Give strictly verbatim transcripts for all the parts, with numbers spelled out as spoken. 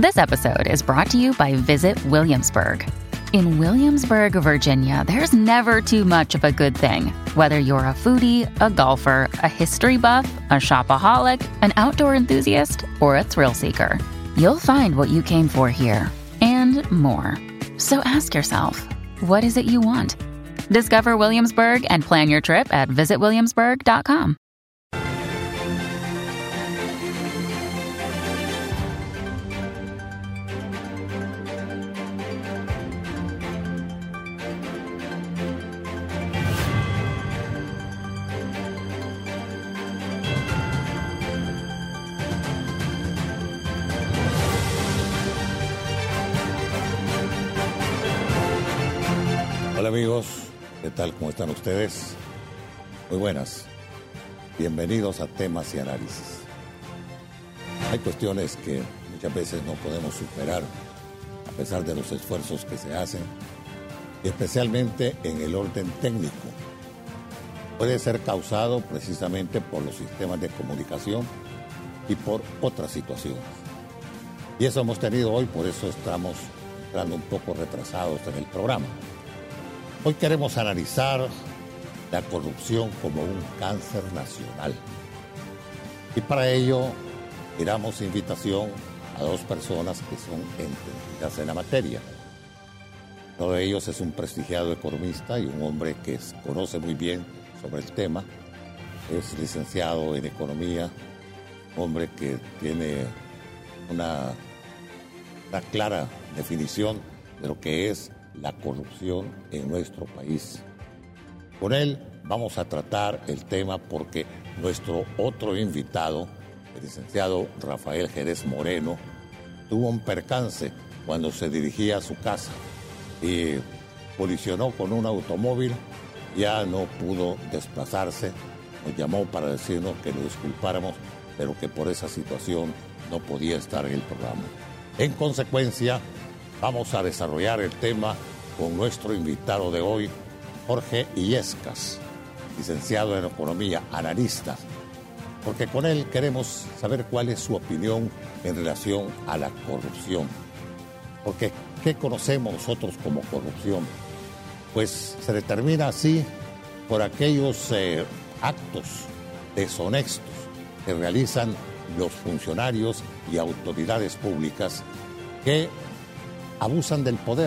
This episode is brought to you by Visit Williamsburg. In Williamsburg, Virginia, there's never too much of a good thing. Whether you're a foodie, a golfer, a history buff, a shopaholic, an outdoor enthusiast, or a thrill seeker, you'll find what you came for here and more. So ask yourself, what is it you want? Discover Williamsburg and plan your trip at visit williamsburg dot com. Hola amigos, ¿qué tal? ¿Cómo están ustedes? Muy buenas. Bienvenidos a Temas y Análisis. Hay cuestiones que muchas veces no podemos superar a pesar de los esfuerzos que se hacen, y especialmente en el orden técnico. Puede ser causado precisamente por los sistemas de comunicación y por otras situaciones. Y eso hemos tenido hoy, por eso estamos entrando un poco retrasados en el programa. Hoy queremos analizar la corrupción como un cáncer nacional. Y para ello, damos invitación a dos personas que son entendidas en la materia. Uno de ellos es un prestigiado economista y un hombre que conoce muy bien sobre el tema. Es licenciado en economía, un hombre que tiene una, una clara definición de lo que es la corrupción en nuestro país. Con él vamos a tratar el tema porque nuestro otro invitado, el licenciado Rafael Jerez Moreno, tuvo un percance cuando se dirigía a su casa y colisionó con un automóvil, ya no pudo desplazarse, nos llamó para decirnos que lo disculpáramos, pero que por esa situación no podía estar en el programa. En consecuencia, vamos a desarrollar el tema con nuestro invitado de hoy, Jorge Illescas, licenciado en Economía, analista, porque con él queremos saber cuál es su opinión en relación a la corrupción. Porque, ¿qué conocemos nosotros como corrupción? Pues se determina así por aquellos eh, actos deshonestos que realizan los funcionarios y autoridades públicas que abusan del poder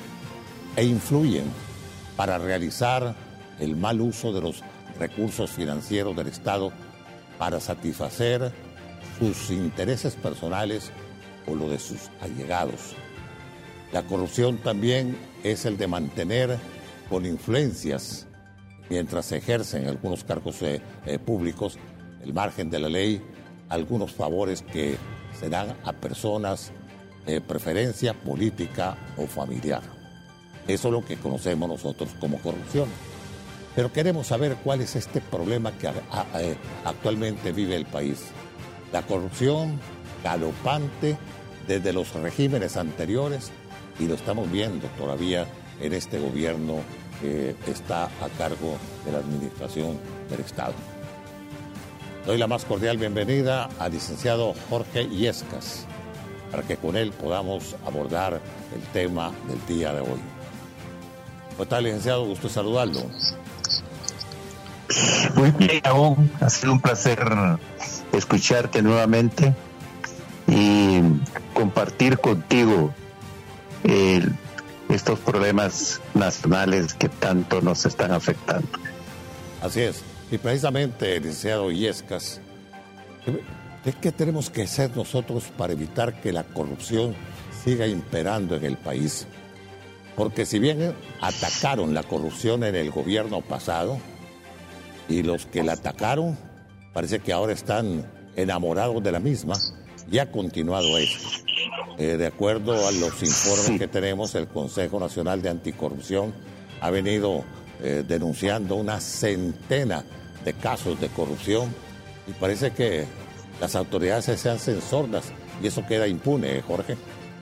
e influyen para realizar el mal uso de los recursos financieros del Estado para satisfacer sus intereses personales o lo de sus allegados. La corrupción también es el de mantener con influencias, mientras se ejercen algunos cargos eh, eh, públicos, el margen de la ley, algunos favores que se dan a personas de preferencia política o familiar. Eso es lo que conocemos nosotros como corrupción. Pero queremos saber cuál es este problema que a, a, a, actualmente vive el país. La corrupción galopante desde los regímenes anteriores y lo estamos viendo todavía en este gobierno que está a cargo de la administración del Estado. Doy la más cordial bienvenida al licenciado Jorge Illescas para que con él podamos abordar el tema del día de hoy. ¿Cómo está, licenciado? Gusto saludarlo. Muy bien, aún. Ha sido un placer escucharte nuevamente y compartir contigo eh, estos problemas nacionales que tanto nos están afectando. Así es. Y precisamente, licenciado Illescas, ¿qué tenemos que hacer nosotros para evitar que la corrupción siga imperando en el país? Porque si bien atacaron la corrupción en el gobierno pasado, y los que la atacaron parece que ahora están enamorados de la misma, y ha continuado esto. Eh, de acuerdo a los informes sí. que tenemos, el Consejo Nacional de Anticorrupción ha venido eh, denunciando una centena de casos de corrupción, y parece que las autoridades se hacen sordas, y eso queda impune, ¿eh, Jorge?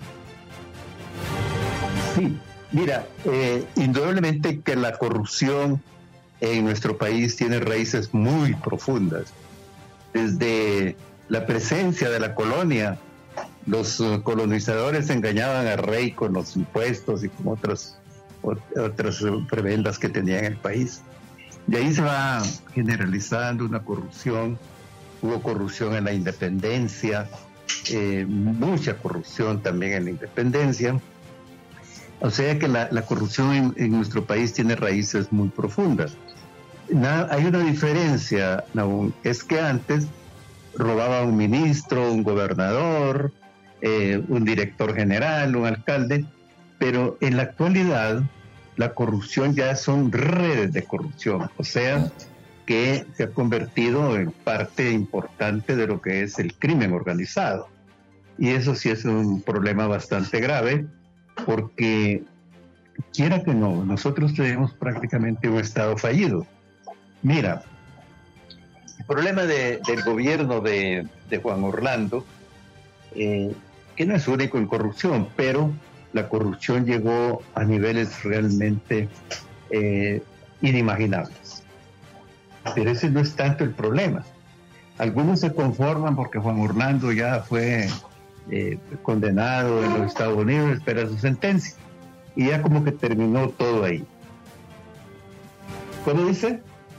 Sí. Mira, eh, indudablemente que la corrupción en nuestro país tiene raíces muy profundas. Desde la presencia de la colonia los uh, colonizadores engañaban al rey con los impuestos y con otros, otras prebendas que tenía en el país. De ahí se va generalizando una corrupción. Hubo corrupción en la independencia, eh, mucha corrupción también en la independencia. O sea que la, la corrupción en, en nuestro país tiene raíces muy profundas. Nada, hay una diferencia, Nahum, es que antes robaba un ministro, un gobernador, eh, un director general, un alcalde, pero en la actualidad la corrupción ya son redes de corrupción, o sea que se ha convertido en parte importante de lo que es el crimen organizado. Y eso sí es un problema bastante grave, porque quiera que no, nosotros tenemos prácticamente un Estado fallido. Mira, el problema de, del gobierno de, de Juan Orlando, eh, que no es único en corrupción, pero la corrupción llegó a niveles realmente eh, inimaginables. Pero ese no es tanto el problema. Algunos se conforman porque Juan Orlando ya fue eh, condenado en los Estados Unidos, espera su sentencia, y ya como que terminó todo ahí. ¿Cómo dice?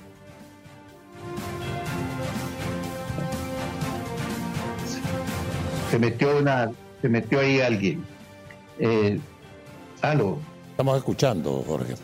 Se metió una, se metió ahí alguien. Eh, aló. Estamos escuchando, Jorge.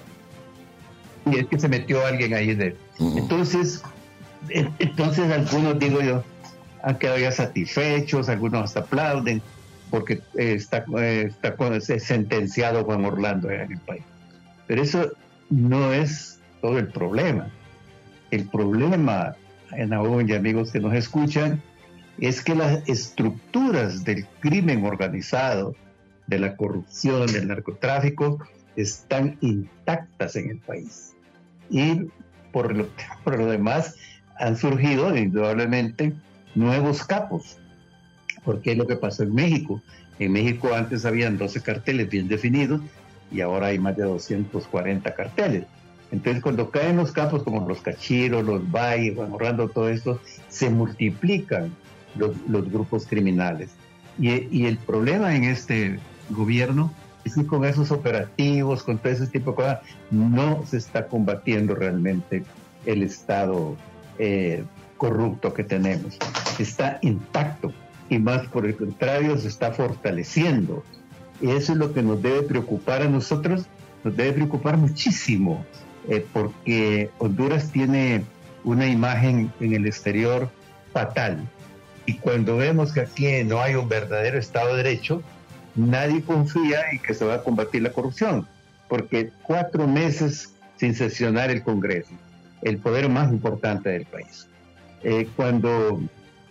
Y es que se metió alguien ahí de. Uh-huh. Entonces, entonces algunos, digo yo, han quedado ya satisfechos, algunos hasta aplauden, porque eh, está, eh, está sentenciado Juan Orlando en el país. Pero eso no es todo el problema. El problema, Nahum y amigos que nos escuchan, es que las estructuras del crimen organizado, de la corrupción, del narcotráfico, están intactas en el país. Y por lo, por lo demás han surgido indudablemente nuevos capos, porque es lo que pasó en México. En México antes habían doce carteles bien definidos y ahora hay más de doscientos cuarenta carteles. Entonces cuando caen los capos como los Cachiros, los Valle, Juan Orlando, todo esto, se multiplican los, los grupos criminales. Y, y el problema en este gobierno es que con esos operativos, con todo ese tipo de cosas, no se está combatiendo realmente el Estado eh, corrupto que tenemos. Está intacto y más por el contrario se está fortaleciendo. Y eso es lo que nos debe preocupar a nosotros, nos debe preocupar muchísimo, eh, porque Honduras tiene una imagen en el exterior fatal. Y cuando vemos que aquí no hay un verdadero Estado de Derecho, nadie confía en que se va a combatir la corrupción, porque cuatro meses sin sesionar el Congreso, el poder más importante del país. Eh, cuando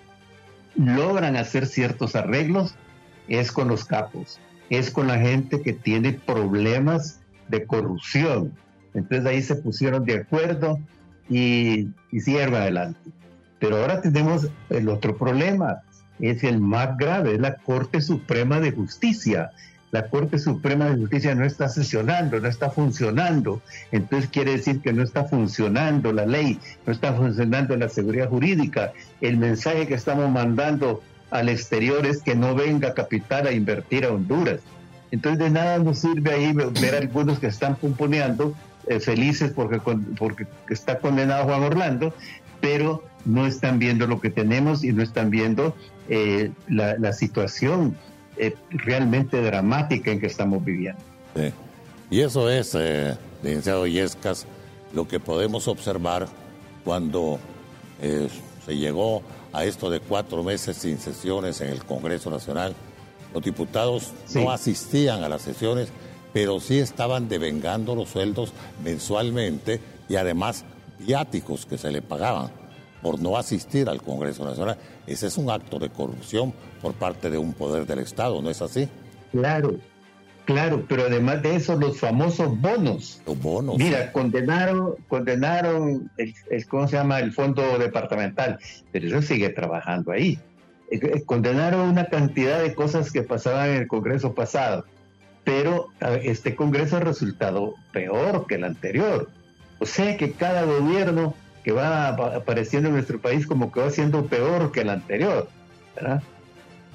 logran hacer ciertos arreglos, es con los capos, es con la gente que tiene problemas de corrupción. Entonces ahí se pusieron de acuerdo y hicieron adelante. Pero ahora tenemos el otro problema, es el más grave, es la Corte Suprema de Justicia. La Corte Suprema de Justicia no está sesionando, no está funcionando. Entonces quiere decir que no está funcionando la ley, no está funcionando la seguridad jurídica. El mensaje que estamos mandando al exterior es que no venga capital a invertir a Honduras. Entonces de nada nos sirve ahí ver a algunos que están pumponeando, eh, felices porque, porque está condenado Juan Orlando, pero no están viendo lo que tenemos y no están viendo eh, la, la situación eh, realmente dramática en que estamos viviendo. Sí. Y eso es, eh, licenciado Illescas, lo que podemos observar cuando eh, se llegó a esto de cuatro meses sin sesiones en el Congreso Nacional. Los diputados sí. no asistían a las sesiones, pero sí estaban devengando los sueldos mensualmente y además viáticos que se le pagaban por no asistir al Congreso Nacional. Ese es un acto de corrupción por parte de un poder del Estado, ¿no es así? Claro, claro, pero además de eso, los famosos bonos. Los bonos. Mira, sí. condenaron, condenaron el, el, ¿cómo se llama? El fondo departamental, pero eso sigue trabajando ahí. Condenaron una cantidad de cosas que pasaban en el Congreso pasado, pero este Congreso ha resultado peor que el anterior. O sea que cada gobierno que va apareciendo en nuestro país como que va siendo peor que el anterior, ¿verdad?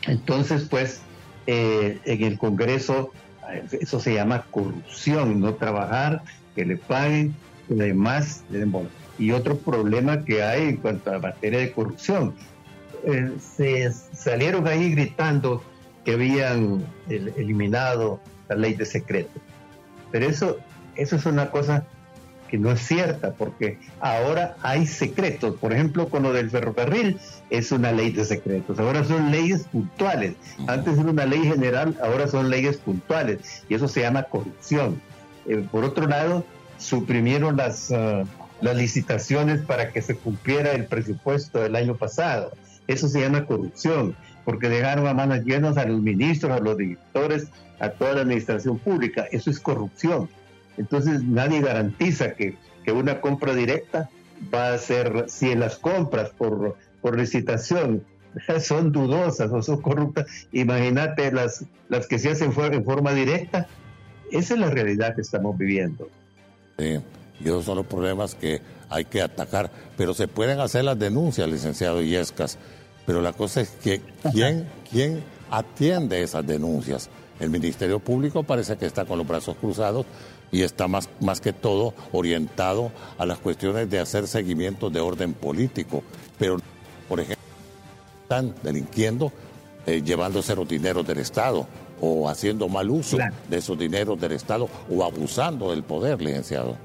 Entonces, pues, eh, en el Congreso, eso se llama corrupción, no trabajar, que le paguen, y además, y otro problema que hay en cuanto a materia de corrupción, eh, se salieron ahí gritando que habían el, eliminado la ley de secreto, pero eso, eso es una cosa que no es cierta, porque ahora hay secretos. Por ejemplo, con lo del ferrocarril es una ley de secretos, ahora son leyes puntuales. Antes era una ley general, ahora son leyes puntuales, y eso se llama corrupción. Eh, por otro lado, suprimieron las, uh, las licitaciones para que se cumpliera el presupuesto del año pasado. Eso se llama corrupción, porque dejaron a manos llenas a los ministros, a los directores, a toda la administración pública. Eso es corrupción. Entonces nadie garantiza que, que una compra directa va a ser, si en las compras por, por licitación son dudosas o son corruptas, imagínate las, las que se hacen en forma directa. Esa es la realidad que estamos viviendo. Sí, y esos son los problemas que hay que atacar, pero se pueden hacer las denuncias, licenciado Illescas, pero la cosa es que ¿quién, quién atiende esas denuncias? El Ministerio Público parece que está con los brazos cruzados y está más, más que todo orientado a las cuestiones de hacer seguimiento de orden político. Pero, por ejemplo, están delinquiendo, eh, llevándose los dineros del Estado o haciendo mal uso claro. de esos dineros del Estado o abusando del poder, licenciado.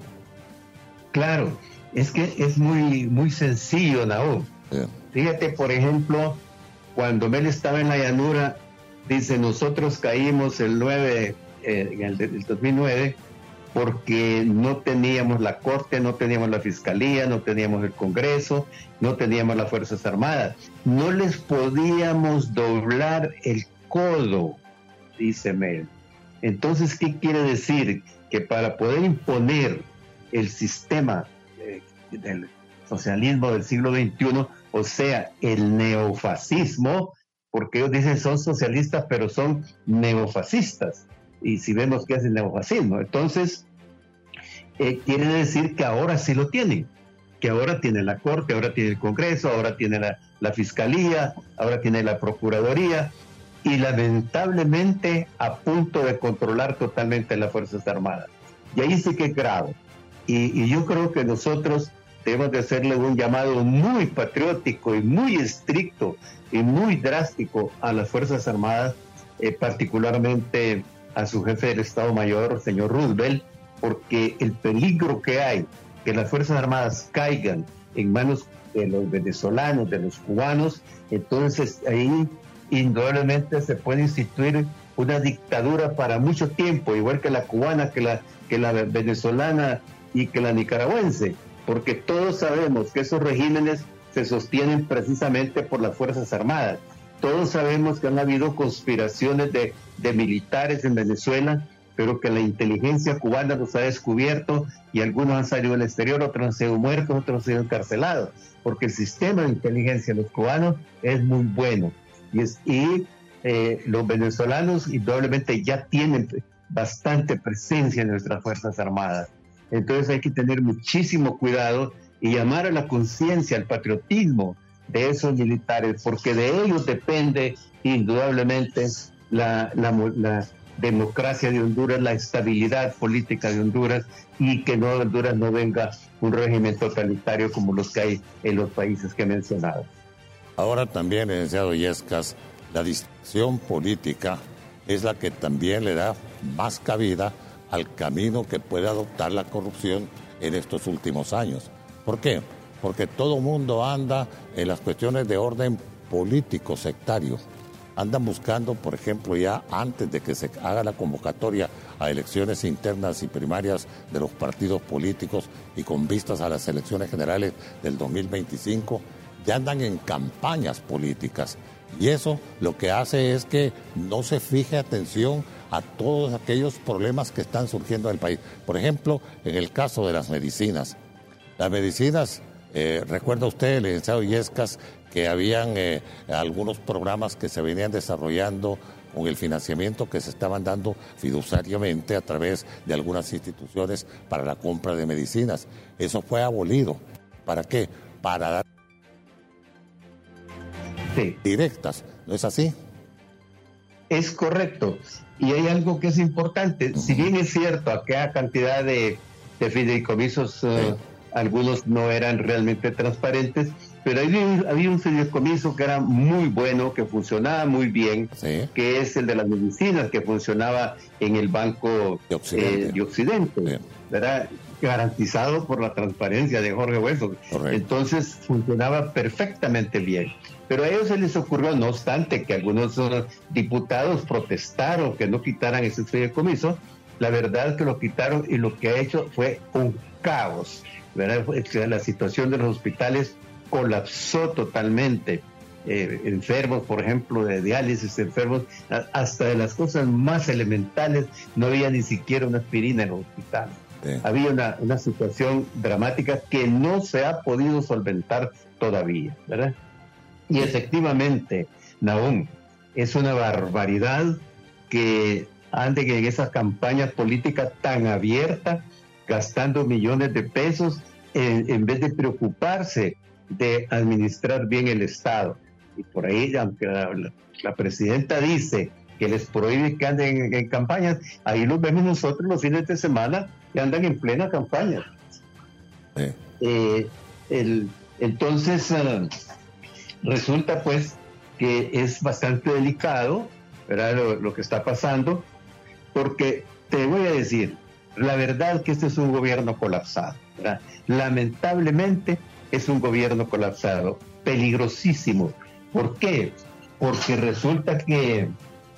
Claro, es que es muy, muy sencillo, Nahum. Sí. Fíjate, por ejemplo, cuando él estaba en la llanura, dice, nosotros caímos el nueve, eh, en el, el dos mil nueve, porque no teníamos la Corte, no teníamos la Fiscalía, no teníamos el Congreso, no teníamos las Fuerzas Armadas. No les podíamos doblar el codo, dice Mel. Entonces, ¿qué quiere decir? Que para poder imponer el sistema eh, del socialismo del siglo veintiuno, o sea, el neofascismo, porque ellos dicen son socialistas, pero son neofascistas. Y si vemos que es el neofascismo, entonces eh, quiere decir que ahora sí lo tienen, que ahora tiene la Corte, ahora tiene el Congreso, ahora tiene la, la Fiscalía, ahora tiene la Procuraduría, y lamentablemente a punto de controlar totalmente las Fuerzas Armadas. Y ahí sí que es grave. Y, y yo creo que nosotros debemos de hacerle un llamado muy patriótico y muy estricto y muy drástico a las Fuerzas Armadas, eh, particularmente a su jefe del Estado Mayor, señor Roosevelt, porque el peligro que hay que las Fuerzas Armadas caigan en manos de los venezolanos, de los cubanos, entonces ahí indudablemente se puede instituir una dictadura para mucho tiempo, igual que la cubana, que la, que la venezolana y que la nicaragüense, porque todos sabemos que esos regímenes se sostienen precisamente por las Fuerzas Armadas. Todos sabemos que han habido conspiraciones de, de militares en Venezuela, pero que la inteligencia cubana los ha descubierto y algunos han salido al exterior, otros han sido muertos, otros han sido encarcelados, porque el sistema de inteligencia de los cubanos es muy bueno. Y, es, y eh, los venezolanos indudablemente ya tienen bastante presencia en nuestras Fuerzas Armadas. Entonces hay que tener muchísimo cuidado y llamar a la conciencia, al patriotismo de esos militares, porque de ellos depende indudablemente la, la, la democracia de Honduras, la estabilidad política de Honduras, y que no Honduras no venga un régimen totalitario como los que hay en los países que he mencionado. Ahora también, licenciado Illescas, la distracción política es la que también le da más cabida al camino que puede adoptar la corrupción en estos últimos años. ¿Por qué? Porque todo mundo anda en las cuestiones de orden político sectario. Andan buscando, por ejemplo, ya antes de que se haga la convocatoria a elecciones internas y primarias de los partidos políticos y con vistas a las elecciones generales del dos mil veinticinco, ya andan en campañas políticas. Y eso lo que hace es que no se fije atención a todos aquellos problemas que están surgiendo en el país. Por ejemplo, en el caso de las medicinas. Las medicinas, eh, recuerda usted, licenciado Illescas, que habían eh, algunos programas que se venían desarrollando con el financiamiento que se estaban dando fiduciariamente a través de algunas instituciones para la compra de medicinas. Eso fue abolido. ¿Para qué? Para dar sí. directas. ¿No es así? Es correcto. Y hay algo que es importante. Uh-huh. Si bien es cierto, aquella cantidad de, de fideicomisos, uh, sí. algunos no eran realmente transparentes, pero había, había un fideicomiso que era muy bueno, que funcionaba muy bien, sí. que es el de las medicinas, que funcionaba en el Banco de Occidente, eh, de Occidente sí. ¿verdad? Garantizado por la transparencia de Jorge Hueso. Correcto. Entonces funcionaba perfectamente bien. Pero a ellos se les ocurrió, no obstante, que algunos uh, diputados protestaron que no quitaran ese fideicomiso. La verdad es que lo quitaron y lo que ha hecho fue un caos, ¿verdad? La situación de los hospitales colapsó totalmente. Eh, enfermos, por ejemplo, de diálisis, enfermos, hasta de las cosas más elementales, no había ni siquiera una aspirina en los hospitales. Sí. Había una, una situación dramática que no se ha podido solventar todavía, ¿verdad? Y efectivamente, Nahum, es una barbaridad que anden en esas campañas políticas tan abiertas, gastando millones de pesos, en, en vez de preocuparse de administrar bien el Estado. Y por ahí, aunque la, la, la presidenta dice que les prohíbe que anden en, en campañas, ahí los vemos nosotros los fines de semana que andan en plena campaña. Sí. Eh, el, entonces, uh, resulta pues que es bastante delicado, ¿verdad? Lo, lo que está pasando, porque te voy a decir, la verdad que este es un gobierno colapsado, ¿verdad? Lamentablemente es un gobierno colapsado, peligrosísimo. ¿Por qué? Porque resulta que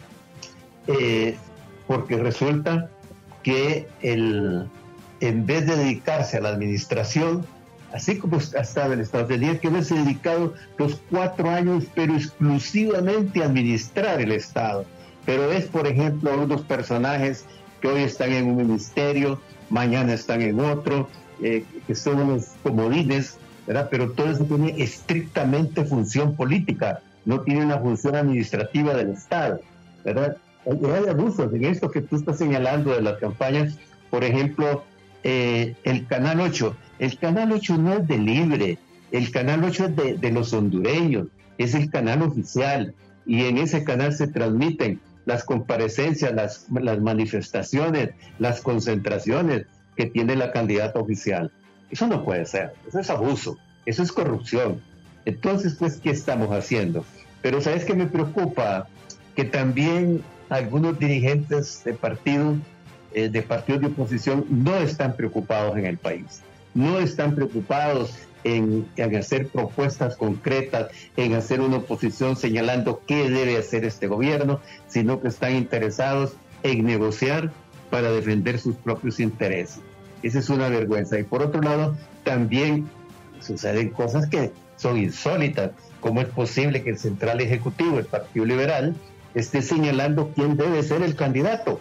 eh, porque resulta que el, en vez de dedicarse a la administración, así como ha estado el Estado, tendría que haberse dedicado los cuatro años, pero exclusivamente a administrar el Estado. Pero es, por ejemplo, unos personajes que hoy están en un ministerio, mañana están en otro, eh, que son unos comodines, ¿verdad? Pero todo eso tiene estrictamente función política, no tiene una función administrativa del Estado, ¿verdad? Hay, hay abusos en esto que tú estás señalando de las campañas. Por ejemplo, eh, el Canal ocho. El Canal ocho no es de Libre, el Canal ocho es de, de los hondureños, es el canal oficial, y en ese canal se transmiten las comparecencias, las, las manifestaciones, las concentraciones que tiene la candidata oficial. Eso no puede ser, eso es abuso, eso es corrupción. Entonces, pues, ¿qué estamos haciendo? Pero ¿sabes qué me preocupa? Que también algunos dirigentes de partidos, eh, de partidos de oposición no están preocupados en el país, no están preocupados en, en hacer propuestas concretas, en hacer una oposición señalando qué debe hacer este gobierno, sino que están interesados en negociar para defender sus propios intereses. Esa es una vergüenza. Y por otro lado, también suceden cosas que son insólitas. ¿Cómo es posible que el Central Ejecutivo, el Partido Liberal, esté señalando quién debe ser el candidato?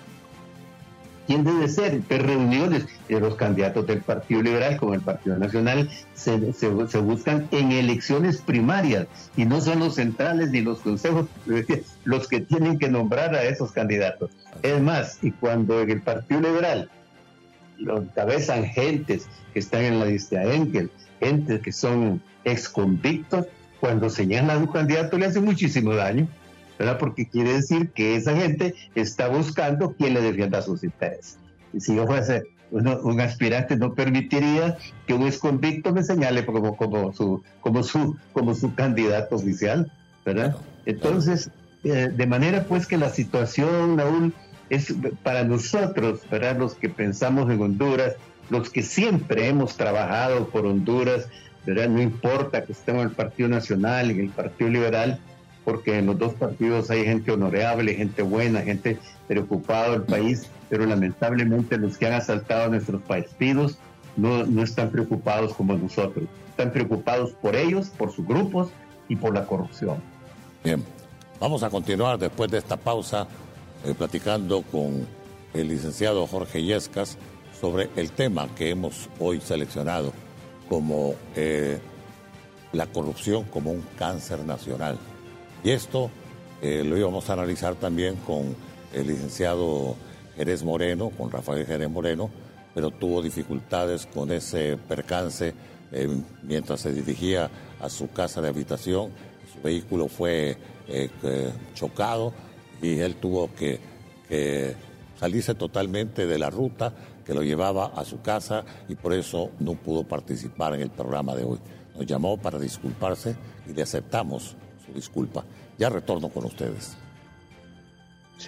¿Quién debe ser? En reuniones de los candidatos del Partido Liberal con el Partido Nacional se, se, se buscan en elecciones primarias, y no son los centrales ni los consejos los que tienen que nombrar a esos candidatos. Es más, y cuando en el Partido Liberal lo encabezan gentes que están en la lista de Enkel, gentes que son exconvictos, cuando señalan a un candidato le hace muchísimo daño, ¿verdad? Porque quiere decir que esa gente está buscando quien le defienda sus intereses. Y si yo fuese uno, un aspirante, no permitiría que un exconvicto me señale como, como, su, como, su, como su candidato oficial, ¿verdad? Entonces, eh, de manera pues que la situación, Raúl, es para nosotros, ¿verdad? Los que pensamos en Honduras, los que siempre hemos trabajado por Honduras, ¿verdad? No importa que estemos en el Partido Nacional, en el Partido Liberal, porque en los dos partidos hay gente honorable, gente buena, gente preocupada del país, pero lamentablemente los que han asaltado nuestros partidos no, no están preocupados como nosotros. Están preocupados por ellos, por sus grupos y por la corrupción. Bien, vamos a continuar después de esta pausa eh, platicando con el licenciado Jorge Illescas sobre el tema que hemos hoy seleccionado como eh, la corrupción como un cáncer nacional. Y esto eh, lo íbamos a analizar también con el licenciado Jerez Moreno, con Rafael Jerez Moreno, pero tuvo dificultades con ese percance eh, mientras se dirigía a su casa de habitación. Su vehículo fue eh, chocado y él tuvo que, que salirse totalmente de la ruta que lo llevaba a su casa y por eso no pudo participar en el programa de hoy. Nos llamó para disculparse y le aceptamos su disculpa. Ya retorno con ustedes. Sí.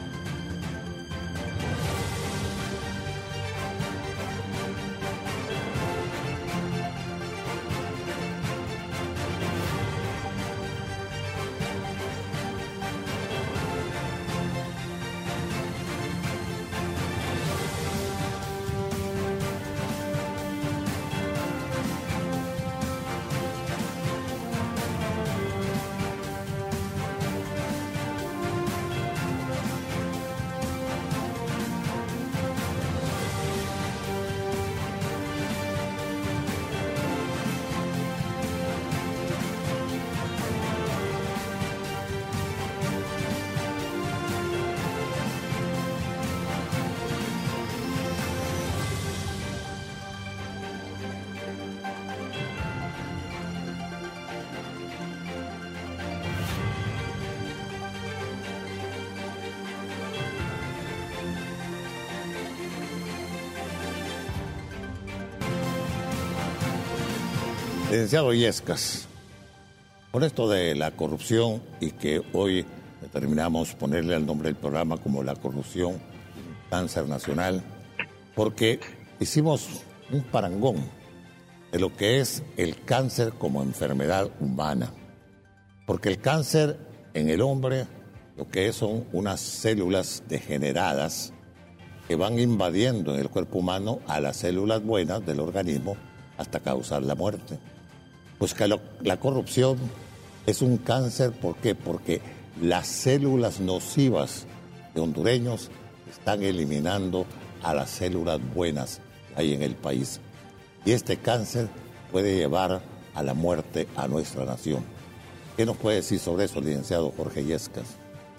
Licenciado Illescas, con esto de la corrupción y que hoy determinamos ponerle al nombre del programa como la corrupción, un cáncer nacional, porque hicimos un parangón de lo que es el cáncer como enfermedad humana. Porque el cáncer en el hombre lo que es son unas células degeneradas que van invadiendo en el cuerpo humano a las células buenas del organismo hasta causar la muerte. Pues que lo, la corrupción es un cáncer, ¿por qué? Porque las células nocivas de hondureños están eliminando a las células buenas que hay en el país. Y este cáncer puede llevar a la muerte a nuestra nación. ¿Qué nos puede decir sobre eso, licenciado Jorge Illescas?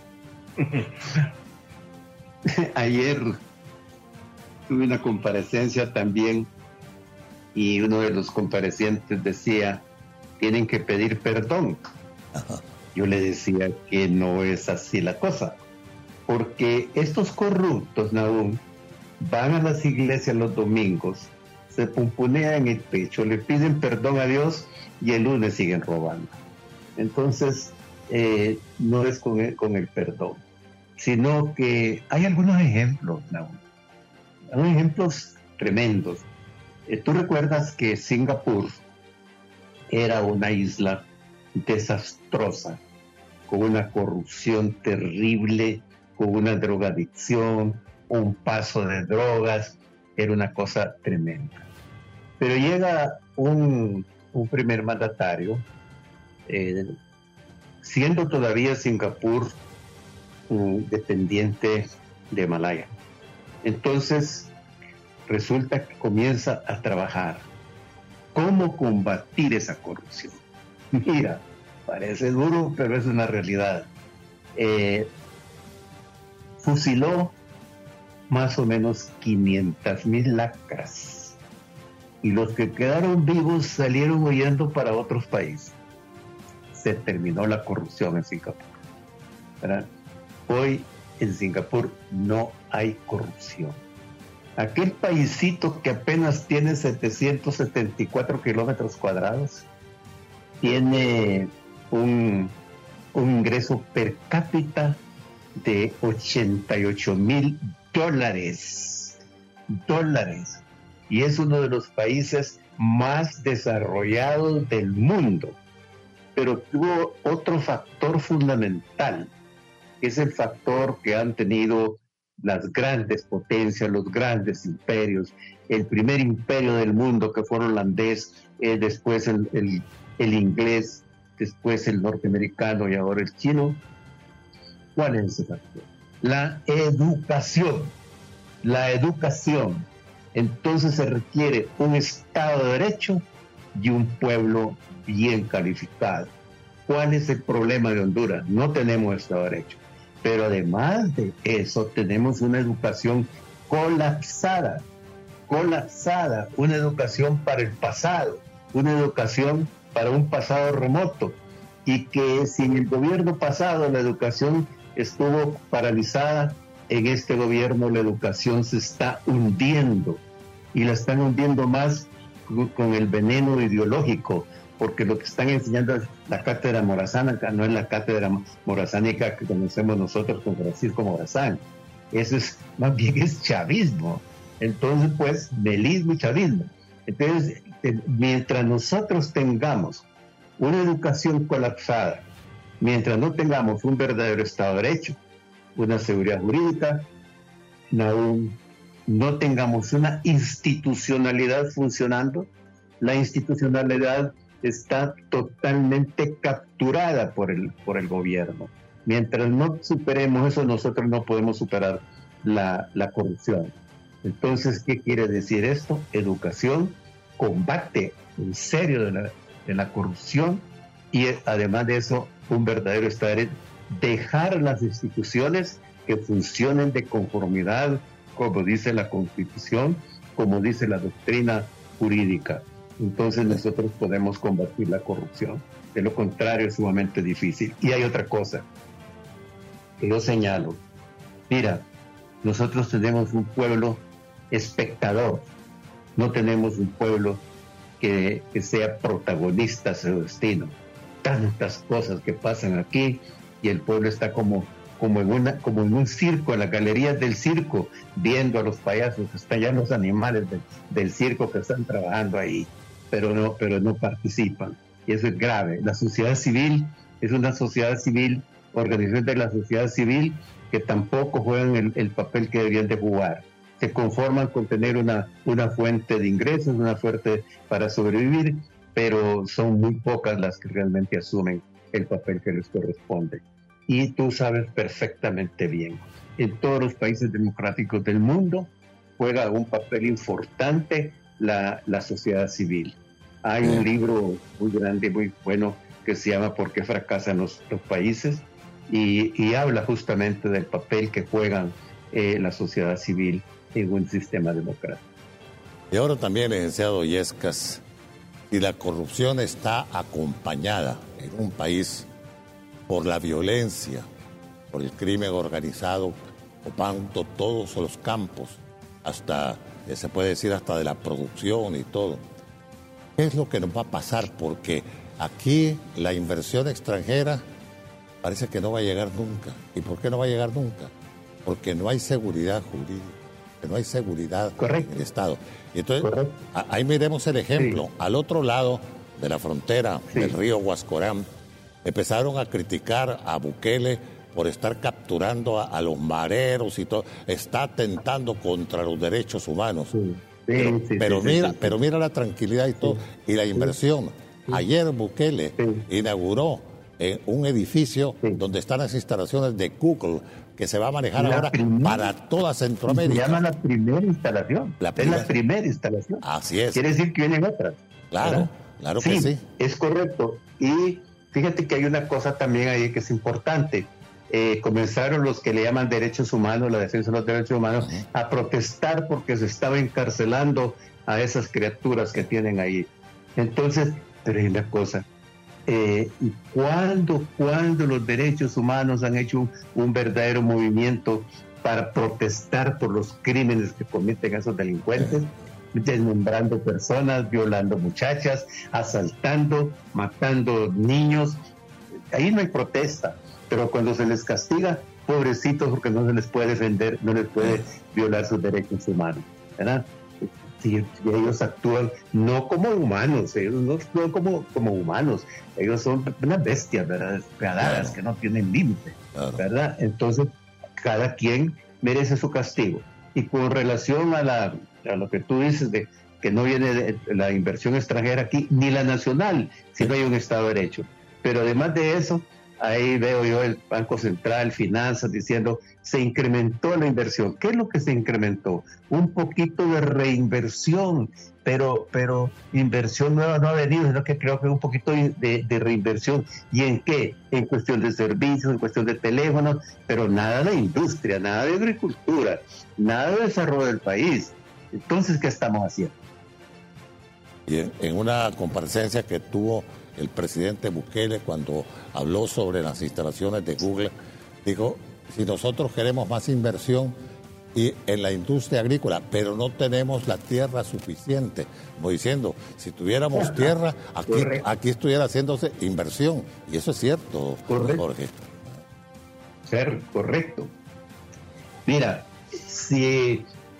Ayer tuve una comparecencia también y uno de los comparecientes decía, tienen que pedir perdón. Ajá. Yo le decía que no es así la cosa, porque estos corruptos, Nahum, van a las iglesias los domingos, se pumpunean el pecho, le piden perdón a Dios y el lunes siguen robando. Entonces, eh, no es con el, con el perdón, sino que hay algunos ejemplos, Nahum, hay ejemplos tremendos. Eh, Tú recuerdas que Singapur era una isla desastrosa, con una corrupción terrible, con una drogadicción, un paso de drogas, era una cosa tremenda. Pero llega un, un primer mandatario, eh, siendo todavía Singapur um, dependiente de Malaya. Entonces, resulta que comienza a trabajar. ¿Cómo combatir esa corrupción? Mira, parece duro, pero es una realidad. Eh, fusiló más o menos quinientas mil lacras. Y los que quedaron vivos salieron huyendo para otros países. Se terminó la corrupción en Singapur, ¿verdad? Hoy en Singapur no hay corrupción. Aquel paisito que apenas tiene setecientos setenta y cuatro kilómetros cuadrados tiene un, un ingreso per cápita de ochenta y ocho mil dólares. Dólares. Y es uno de los países más desarrollados del mundo. Pero tuvo otro factor fundamental, que es el factor que han tenido las grandes potencias, los grandes imperios, el primer imperio del mundo que fue el holandés, eh, después el, el, el inglés, después el norteamericano y ahora el chino. ¿Cuál es ese factor? La educación. La educación. Entonces se requiere un Estado de Derecho y un pueblo bien calificado. ¿Cuál es el problema de Honduras? No tenemos Estado de Derecho. Pero además de eso, tenemos una educación colapsada, colapsada, una educación para el pasado, una educación para un pasado remoto, y que si en el gobierno pasado la educación estuvo paralizada. En este gobierno la educación se está hundiendo y la están hundiendo más con el veneno ideológico, porque lo que están enseñando es la cátedra morazánica, no es la cátedra morazánica que conocemos nosotros con Francisco Morazán. Eso es, más bien es chavismo. Entonces, pues, melismo y chavismo. Entonces, mientras nosotros tengamos una educación colapsada, mientras no tengamos un verdadero Estado de Derecho, una seguridad jurídica, no, no tengamos una institucionalidad funcionando, la institucionalidad está totalmente capturada por el, por el gobierno. Mientras no superemos eso, nosotros no podemos superar la, la corrupción. Entonces, ¿qué quiere decir esto? Educación, combate en serio de la, de la corrupción y además de eso, un verdadero Estado de Derecho. Dejar las instituciones que funcionen de conformidad, como dice la Constitución, como dice la doctrina jurídica. Entonces nosotros podemos combatir la corrupción. De lo contrario, es sumamente difícil. Y hay otra cosa que yo señalo. Mira, nosotros tenemos un pueblo espectador, no tenemos un pueblo que, que sea protagonista de su destino. Tantas cosas que pasan aquí y el pueblo está como, como, en una, como en un circo, en las galerías del circo, viendo a los payasos, están ya los animales de, del circo que están trabajando ahí, pero no, pero no participan. Y eso es grave. La sociedad civil es una sociedad civil, organización de la sociedad civil, que tampoco juegan el, el papel que deberían de jugar. Se conforman con tener una, una fuente de ingresos, una fuente para sobrevivir, pero son muy pocas las que realmente asumen el papel que les corresponde. Y tú sabes perfectamente bien, en todos los países democráticos del mundo juega un papel importante la, la sociedad civil. Hay un libro muy grande, muy bueno, que se llama ¿Por qué fracasan los, los países? Y, y habla justamente del papel que juegan eh, la sociedad civil en un sistema democrático. Y ahora también, licenciado Illescas, si la corrupción está acompañada en un país por la violencia, por el crimen organizado, ocupando todos los campos, hasta, se puede decir, hasta de la producción y todo, ¿qué es lo que nos va a pasar? Porque aquí la inversión extranjera parece que no va a llegar nunca. ¿Y por qué no va a llegar nunca? Porque no hay seguridad jurídica, que no hay seguridad Correcto. en el Estado. Y entonces, a, ahí miremos el ejemplo. Sí. Al otro lado de la frontera sí. del río Huascorán, empezaron a criticar a Bukele por estar capturando a, a los mareros y todo. Está atentando contra los derechos humanos. Sí. Sí, pero, sí, pero, sí, mira, sí, sí. pero mira la tranquilidad y todo, sí. y la inversión. Sí. Ayer Bukele sí. inauguró eh, un edificio sí. donde están las instalaciones de Google, que se va a manejar la ahora primera, para toda Centroamérica. Se llama la primera instalación. La primera. Es la primera instalación. Así es. Quiere decir que vienen otras. Claro, ¿verdad? Claro que sí. Sí, es correcto. Y fíjate que hay una cosa también ahí que es importante. Eh, comenzaron los que le llaman derechos humanos, la defensa de los derechos humanos, uh-huh. a protestar porque se estaba encarcelando a esas criaturas que tienen ahí. Entonces, pero hay una cosa, eh, ¿y cuándo, cuándo los derechos humanos han hecho un, un verdadero movimiento para protestar por los crímenes que cometen esos delincuentes? Uh-huh. Desmembrando personas, violando muchachas, asaltando, matando niños. Ahí no hay protesta. Pero cuando se les castiga, pobrecitos, porque no se les puede defender, no les puede violar sus derechos humanos, ¿verdad? Si, si ellos actúan no como humanos, ellos no actúan como, como humanos, ellos son unas bestias, ¿verdad? Despiadadas, claro. que no tienen límite, claro. ¿verdad? Entonces, cada quien merece su castigo. Y con relación a, la, a lo que tú dices de que no viene de la inversión extranjera aquí, ni la nacional, si no hay un Estado de Derecho. Pero además de eso, ahí veo yo el Banco Central, Finanzas, diciendo, se incrementó la inversión. ¿Qué es lo que se incrementó? Un poquito de reinversión, pero, pero inversión nueva no ha venido, sino que creo que un poquito de, de reinversión. ¿Y en qué? En cuestión de servicios, en cuestión de teléfonos, pero nada de industria, nada de agricultura, nada de desarrollo del país. Entonces, ¿qué estamos haciendo? Y en, en una comparecencia que tuvo el presidente Bukele cuando habló sobre las instalaciones de Google, Dijo, si nosotros queremos más inversión y en la industria agrícola, pero no tenemos la tierra suficiente, como diciendo, si tuviéramos tierra, aquí, aquí estuviera haciéndose inversión. Y eso es cierto, correcto. Jorge. Ser correcto. Mira, si,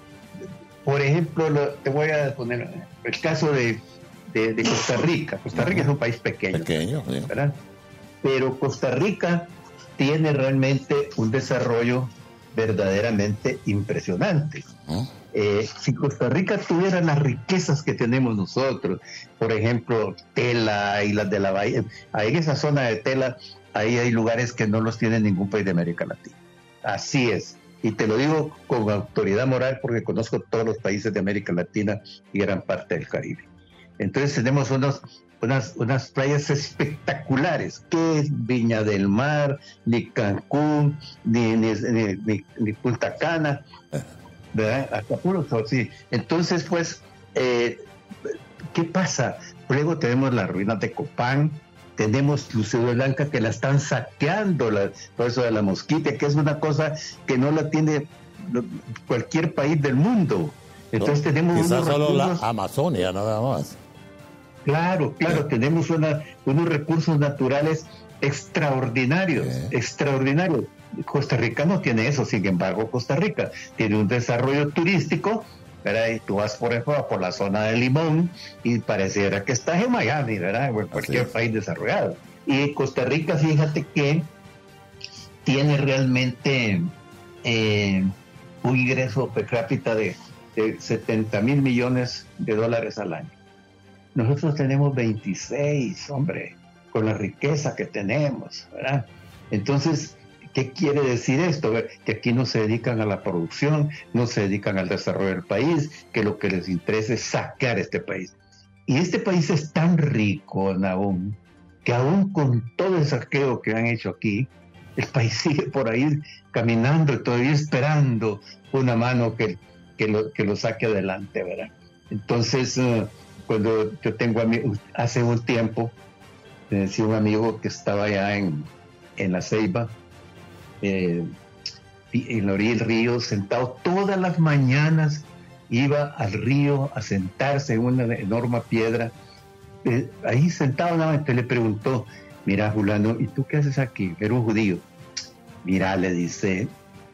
por ejemplo, lo, te voy a poner el caso de, de, de Costa Rica. Costa Rica es un país pequeño. Pequeño, sí. ¿Verdad? Pero Costa Rica tiene realmente un desarrollo verdaderamente impresionante. ¿Ah? Eh, si Costa Rica tuviera las riquezas que tenemos nosotros, por ejemplo, Tela, Islas de la Bahía, ahí en esa zona de Tela, ahí hay lugares que no los tiene ningún país de América Latina. Así es. Y te lo digo con autoridad moral porque conozco todos los países de América Latina y gran parte del Caribe. Entonces tenemos unos, unas, unas playas espectaculares, que es Viña del Mar, ni Cancún, ni, ni, ni, ni, ni Punta Cana, ¿verdad? Acapulco, sí. Entonces, pues, eh, ¿qué pasa? Luego tenemos las ruinas de Copán, tenemos Lucero Blanca que la están saqueando, la, por eso de la Mosquitia, que es una cosa que no la tiene cualquier país del mundo. Entonces no, tenemos quizás solo recursos, la Amazonia nada más. Claro, claro, sí. Tenemos una, unos recursos naturales extraordinarios, sí. extraordinarios. Costa Rica no tiene eso, sin embargo, Costa Rica tiene un desarrollo turístico, ¿verdad? Y tú vas, por ejemplo, por la zona de Limón y pareciera que estás en Miami, ¿verdad? O en cualquier país desarrollado. Y Costa Rica, fíjate que tiene realmente eh, un ingreso per cápita de, de setenta mil millones de dólares al año. Nosotros tenemos veintiséis, hombre, con la riqueza que tenemos, ¿verdad? Entonces, ¿qué quiere decir esto? Que aquí no se dedican a la producción, no se dedican al desarrollo del país, que lo que les interesa es saquear este país. Y este país es tan rico, Nahum, que aún con todo el saqueo que han hecho aquí, el país sigue por ahí caminando y todavía esperando una mano que, que, lo, que lo saque adelante, ¿verdad? Entonces, uh, cuando yo tengo amigos, hace un tiempo, me decía un amigo que estaba allá en, en La Ceiba, Eh, en la orilla del río, sentado todas las mañanas, iba al río a sentarse en una enorme piedra, eh, ahí sentado nada más. Le preguntó, mira, fulano, ¿y tú qué haces aquí? Era un judío. Mira, le dice,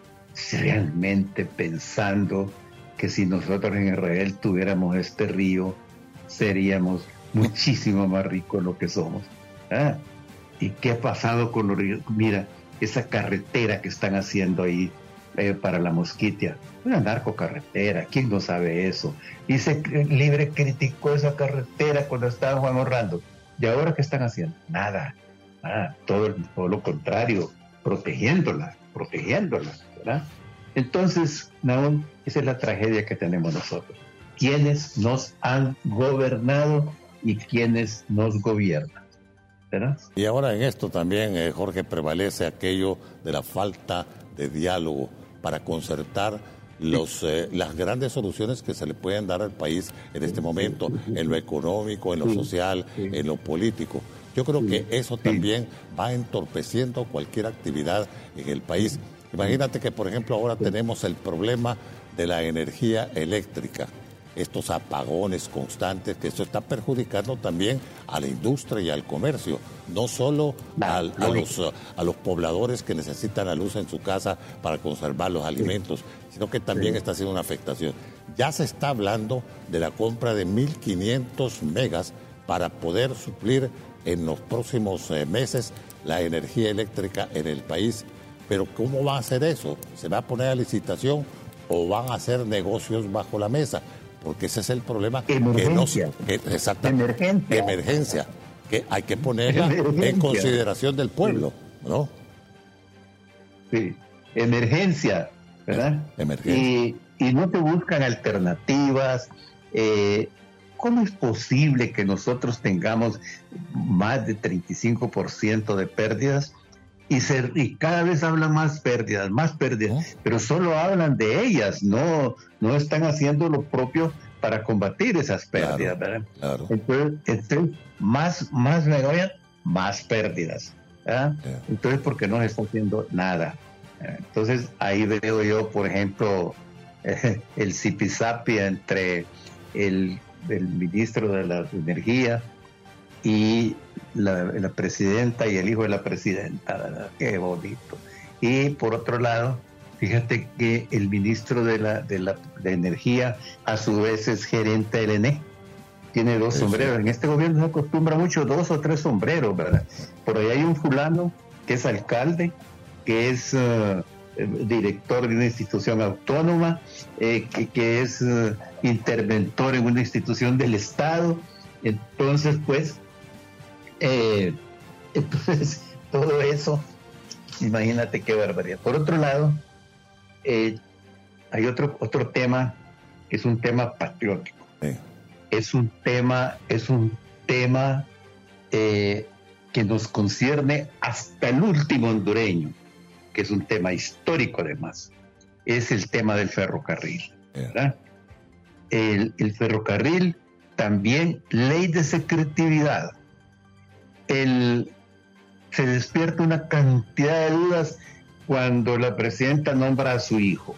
realmente pensando que si nosotros en Israel tuviéramos este río, seríamos muchísimo más ricos de lo que somos. ¿Ah? ¿Y qué ha pasado con los ríos? Mira, esa carretera que están haciendo ahí eh, para la Mosquitia, una narcocarretera, ¿quién no sabe eso? Y se libre criticó esa carretera cuando estaba Juan Orlando. ¿Y ahora qué están haciendo? Nada, ah, todo, todo lo contrario, protegiéndola, protegiéndola, ¿verdad? Entonces, Nahum, esa es la tragedia que tenemos nosotros. ¿Quiénes nos han gobernado y quiénes nos gobiernan? ¿Verdad? Y ahora en esto también, eh, Jorge, prevalece aquello de la falta de diálogo para concertar los, eh, las grandes soluciones que se le pueden dar al país en este momento, en lo económico, en lo social, en lo político. Yo creo que eso también va entorpeciendo cualquier actividad en el país. Imagínate que, por ejemplo, ahora tenemos el problema de la energía eléctrica. Estos apagones constantes, que eso está perjudicando también a la industria y al comercio, no solo al, a, los, a los pobladores que necesitan la luz en su casa para conservar los alimentos, sino que también está haciendo una afectación. Ya se está hablando de la compra de mil quinientos megas para poder suplir en los próximos eh, meses la energía eléctrica en el país. Pero ¿cómo va a hacer eso? ¿Se va a poner a licitación o van a hacer negocios bajo la mesa? Porque ese es el problema. Emergencia. Que no, que, exacta, emergencia. Emergencia. Que hay que ponerla emergencia. En consideración del pueblo, ¿no? Sí, emergencia, ¿verdad? Emergencia. Y, y no te buscan alternativas. Eh, ¿Cómo es posible que nosotros tengamos más de treinta y cinco por ciento de pérdidas? Y, se, y cada vez hablan más pérdidas, más pérdidas, ¿Oh? Pero solo hablan de ellas, no, no están haciendo lo propio para combatir esas pérdidas, claro, ¿verdad? Claro. Entonces, entonces, más, más negocio, más pérdidas, ¿verdad? Yeah. Entonces, porque no se está haciendo nada. Entonces ahí veo yo, por ejemplo, eh, el zipizapi entre el, el ministro de la Energía y la, la presidenta y el hijo de la presidenta, ¿verdad? Qué bonito. Y por otro lado, fíjate que el ministro de la, de la de Energía a su vez es gerente del E N E. Tiene dos Eso. sombreros. En este gobierno se acostumbra mucho dos o tres sombreros, ¿verdad? Por ahí hay un fulano que es alcalde, que es uh, director de una institución autónoma, eh, que, que es uh, interventor en una institución del Estado. Entonces, pues, eh, entonces todo eso, imagínate qué barbaridad. Por otro lado, eh, hay otro otro tema que es un tema patriótico. Sí. Es un tema, es un tema eh, que nos concierne hasta el último hondureño, que es un tema histórico además. Es el tema del ferrocarril, ¿verdad? El, el ferrocarril también, ley de secretividad. El, se despierta una cantidad de dudas cuando la presidenta nombra a su hijo.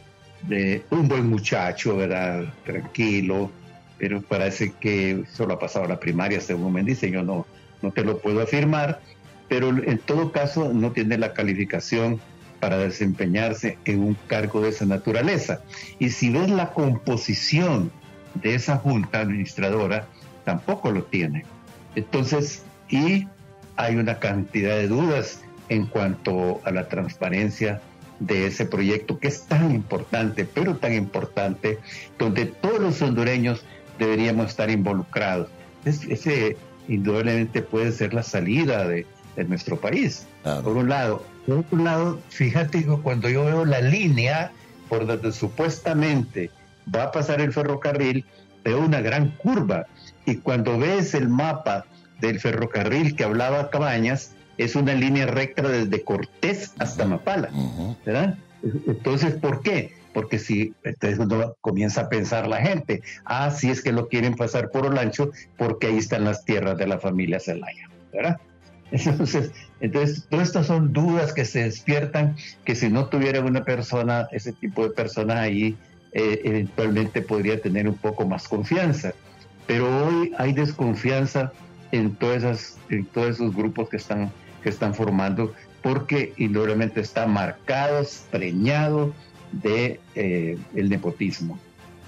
De un buen muchacho, ¿verdad? Tranquilo, pero parece que solo ha pasado la primaria, según me dicen. Yo no, no te lo puedo afirmar, pero en todo caso no tiene la calificación para desempeñarse en un cargo de esa naturaleza. Y si ves la composición de esa junta administradora, tampoco lo tiene. Entonces, y hay una cantidad de dudas en cuanto a la transparencia de ese proyecto que es tan importante, pero tan importante, donde todos los hondureños deberíamos estar involucrados. Es, ese indudablemente puede ser la salida de, de nuestro país, claro. Por un lado. Por otro lado, fíjate, cuando yo veo la línea por donde supuestamente va a pasar el ferrocarril, veo una gran curva, y cuando ves el mapa del ferrocarril que hablaba Cabañas, es una línea recta desde Cortés hasta Mapala, ¿verdad? Entonces, ¿por qué? Porque si entonces uno comienza a pensar la gente, ah, si es que lo quieren pasar por Olancho, porque ahí están las tierras de la familia Zelaya, ¿verdad? Entonces, entonces, todas estas son dudas que se despiertan, que si no tuviera una persona, ese tipo de personas ahí, eh, eventualmente podría tener un poco más confianza. Pero hoy hay desconfianza en todas esas, en todos esos grupos que están, que están formando, porque indudablemente está marcado, preñado de eh, el nepotismo.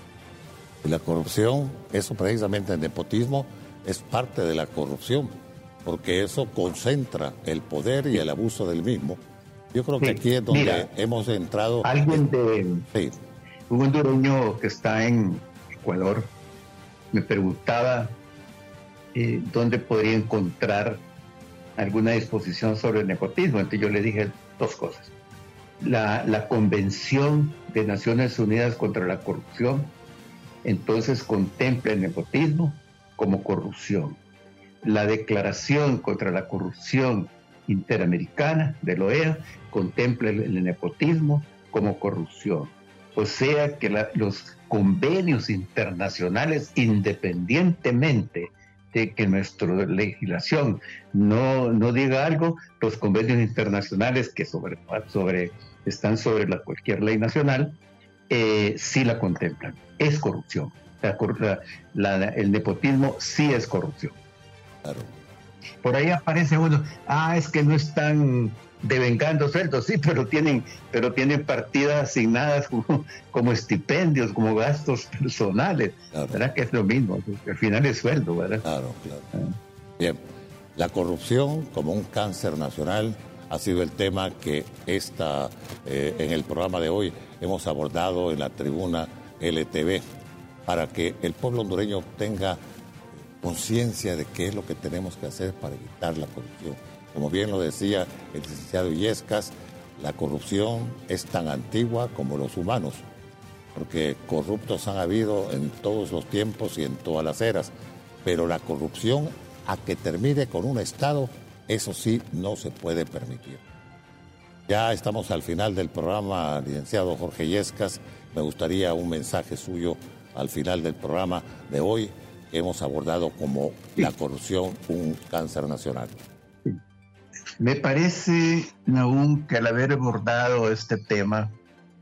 Y la corrupción, eso precisamente el nepotismo es parte de la corrupción, porque eso concentra el poder y el abuso del mismo. Yo creo que sí, aquí es donde mira, hemos entrado. Alguien de sí. Un hondureño que está en Ecuador me preguntaba eh, dónde podría encontrar alguna disposición sobre el nepotismo. Entonces yo le dije dos cosas. La, la Convención de Naciones Unidas contra la Corrupción, entonces contempla el nepotismo como corrupción. La Declaración contra la Corrupción Interamericana de la O E A contempla el, el nepotismo como corrupción. O sea que la, los convenios internacionales, independientemente de que nuestra legislación no, no diga algo, los convenios internacionales que sobre, sobre, están sobre la, cualquier ley nacional, eh, sí la contemplan. Es corrupción. La, la, la, el nepotismo sí es corrupción. Claro. Por ahí aparece uno, ah, es que no están devengando sueldos, sí, pero tienen, pero tienen partidas asignadas como, como estipendios, como gastos personales, claro. ¿Verdad? Que es lo mismo, al final es sueldo, ¿verdad? Claro, claro. Ah. Bien, la corrupción como un cáncer nacional ha sido el tema que esta, eh, en el programa de hoy hemos abordado en la tribuna L T V, para que el pueblo hondureño tenga conciencia de qué es lo que tenemos que hacer para evitar la corrupción. Como bien lo decía el licenciado Illescas, la corrupción es tan antigua como los humanos, porque corruptos han habido en todos los tiempos y en todas las eras, pero la corrupción a que termine con un Estado, eso sí no se puede permitir. Ya estamos al final del programa, licenciado Jorge Illescas. Me gustaría un mensaje suyo al final del programa de hoy, que hemos abordado como sí. La corrupción, un cáncer nacional. Me parece, Nahum, que al haber abordado este tema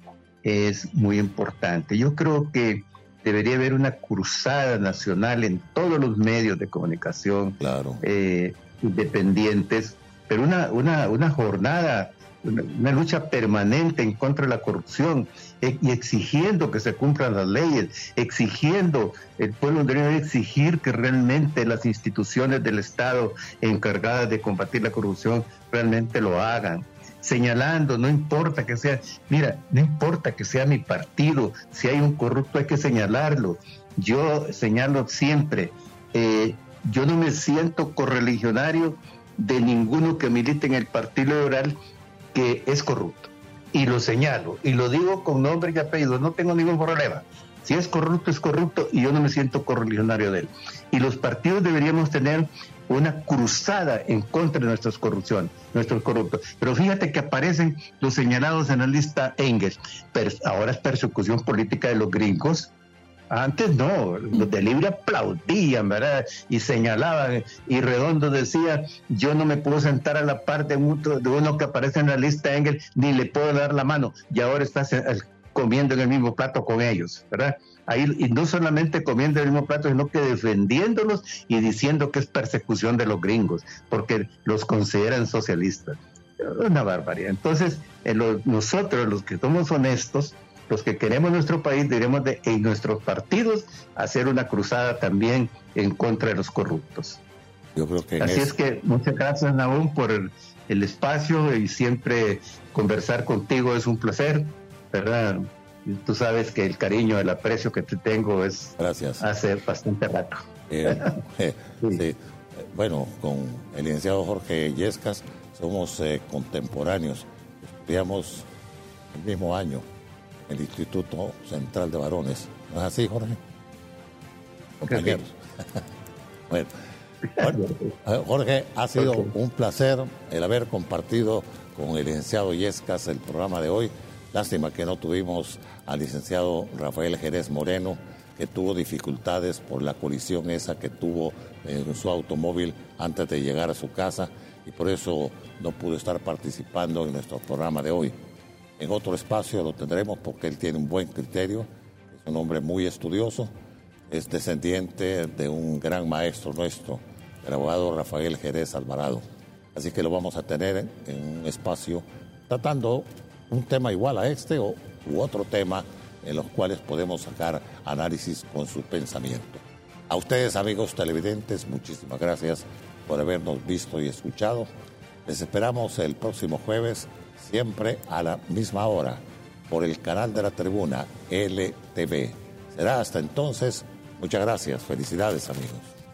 es muy importante. Yo creo que debería haber una cruzada nacional en todos los medios de comunicación, claro. eh, independientes, pero una, una, una jornada, una, una lucha permanente en contra de la corrupción, eh, y exigiendo que se cumplan las leyes, exigiendo, el pueblo debería exigir que realmente las instituciones del Estado encargadas de combatir la corrupción realmente lo hagan. Señalando, no importa que sea, mira, no importa que sea mi partido, si hay un corrupto hay que señalarlo. Yo señalo siempre, eh, yo no me siento correligionario de ninguno que milite en el Partido Liberal que es corrupto. Y lo señalo, y lo digo con nombre y apellido, no tengo ningún problema. Si es corrupto, es corrupto, y yo no me siento correligionario de él. Y los partidos deberíamos tener una cruzada en contra de nuestras corrupción, nuestros corruptos. Pero fíjate que aparecen los señalados en la lista Engels, pero ahora es persecución política de los gringos. Antes no, los de Libre aplaudían, ¿verdad? Y señalaban, y Redondo decía, yo no me puedo sentar a la par de uno que aparece en la lista Engels, ni le puedo dar la mano, y ahora está comiendo en el mismo plato con ellos, ¿verdad? Ahí, y no solamente comiendo el mismo plato, sino que defendiéndolos y diciendo que es persecución de los gringos, porque los consideran socialistas. Una barbaridad. Entonces, eh, lo, nosotros, los que somos honestos, los que queremos nuestro país, debemos de, en nuestros partidos, hacer una cruzada también en contra de los corruptos. Yo creo que Así es que muchas gracias, Nahum, por el, el espacio, y siempre conversar contigo es un placer, ¿verdad? Tú sabes que el cariño, el aprecio que te tengo es Gracias. hace bastante rato. Eh, eh, sí. Sí. Bueno, con el licenciado Jorge Illescas somos eh, contemporáneos. Estudiamos el mismo año en el Instituto Central de Varones. ¿No es así, Jorge? Compañeros. bueno, bueno, Jorge, ha sido okay. un placer el haber compartido con el licenciado Illescas el programa de hoy. Lástima que no tuvimos al licenciado Rafael Jerez Moreno, que tuvo dificultades por la colisión esa que tuvo en su automóvil antes de llegar a su casa, y por eso no pudo estar participando en nuestro programa de hoy. En otro espacio lo tendremos porque él tiene un buen criterio, es un hombre muy estudioso, es descendiente de un gran maestro nuestro, el abogado Rafael Jerez Alvarado. Así que lo vamos a tener en un espacio tratando un tema igual a este o u otro tema en los cuales podemos sacar análisis con su pensamiento. A ustedes, amigos televidentes, muchísimas gracias por habernos visto y escuchado. Les esperamos el próximo jueves, siempre a la misma hora, por el canal de la Tribuna L T V. Será hasta entonces. Muchas gracias. Felicidades, amigos.